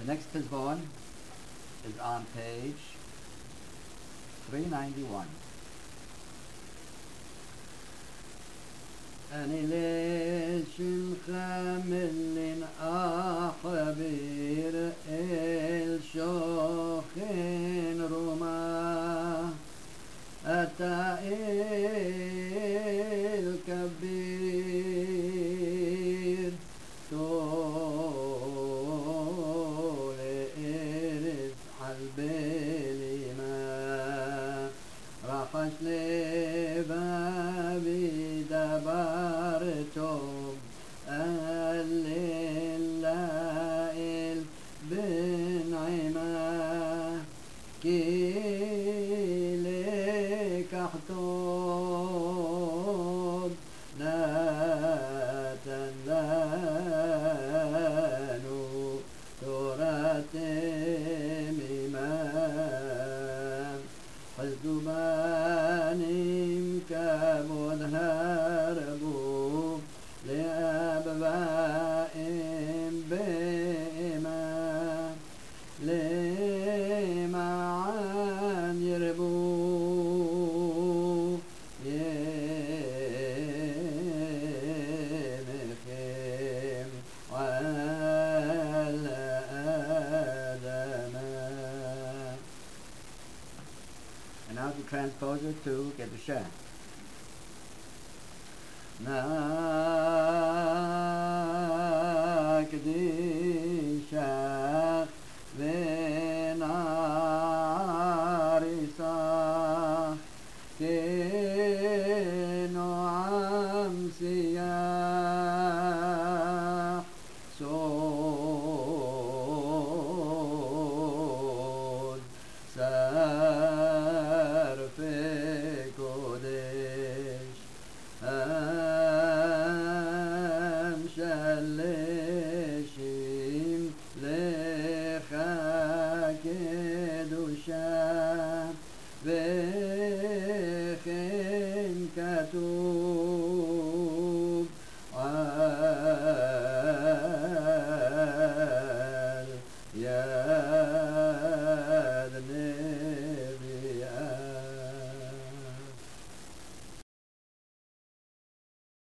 next Pizbon is on page 391. أني ليش مخمل أخبير الشوخين رما أتا الكبير طول إرز عالبيلي ما رخش لبابي دبرتم الليل بنعمة كي لكحتم لا تنزلوا تورة إمام حزب بانيم كابون هربوا لأبوائهم بإمام لمعان يربوا يمخيم وعلى آدم. And now to transpose it to get the shah. Na